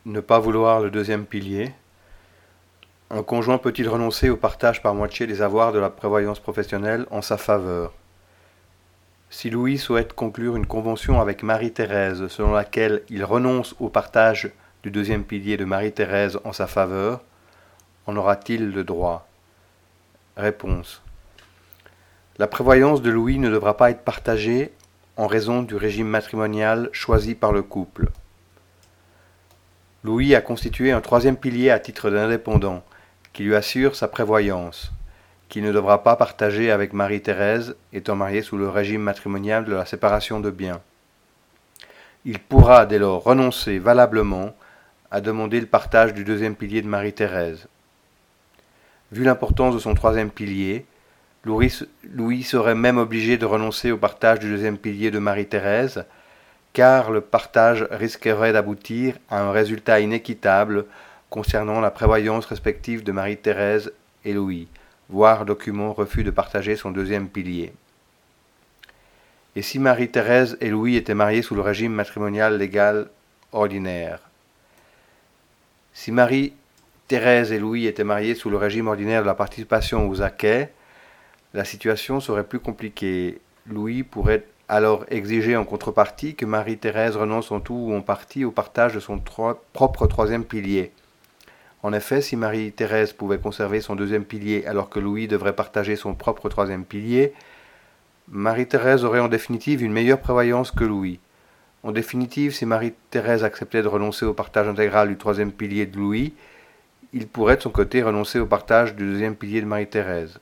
Ne pas vouloir le deuxième pilier. Un conjoint peut-il renoncer au partage par moitié des avoirs de la prévoyance professionnelle en sa faveur? Si Louis souhaite conclure une convention avec Marie-Thérèse selon laquelle il renonce au partage du deuxième pilier de Marie-Thérèse en sa faveur, en aura-t-il le droit? Réponse. La prévoyance de Louis ne devra pas être partagée en raison du régime matrimonial choisi par le couple. Louis a constitué un troisième pilier à titre d'indépendant, qui lui assure sa prévoyance, qu'il ne devra pas partager avec Marie-Thérèse, étant marié sous le régime matrimonial de la séparation de biens. Il pourra dès lors renoncer valablement à demander le partage du deuxième pilier de Marie-Thérèse. Vu l'importance de son troisième pilier, Louis serait même obligé de renoncer au partage du deuxième pilier de Marie-Thérèse, car le partage risquerait d'aboutir à un résultat inéquitable concernant la prévoyance respective de Marie-Thérèse et Louis, voire document refus de partager son deuxième pilier. Et si Marie-Thérèse et Louis étaient mariés sous le régime matrimonial légal ordinaire? Si Marie-Thérèse et Louis étaient mariés sous le régime ordinaire de la participation aux acquêts, la situation serait plus compliquée. Louis pourrait alors exiger en contrepartie que Marie-Thérèse renonce en tout ou en partie au partage de son propre troisième pilier. En effet, si Marie-Thérèse pouvait conserver son deuxième pilier alors que Louis devrait partager son propre troisième pilier, Marie-Thérèse aurait en définitive une meilleure prévoyance que Louis. En définitive, si Marie-Thérèse acceptait de renoncer au partage intégral du troisième pilier de Louis, il pourrait de son côté renoncer au partage du deuxième pilier de Marie-Thérèse.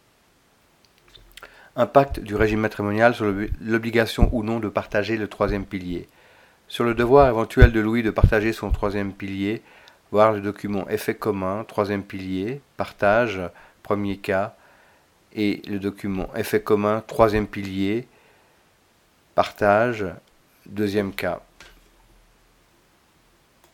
Impact du régime matrimonial sur l'obligation ou non de partager le troisième pilier. Sur le devoir éventuel de Louis de partager son troisième pilier, voir le document effet commun, troisième pilier, partage, premier cas, et le document effet commun, troisième pilier, partage, deuxième cas.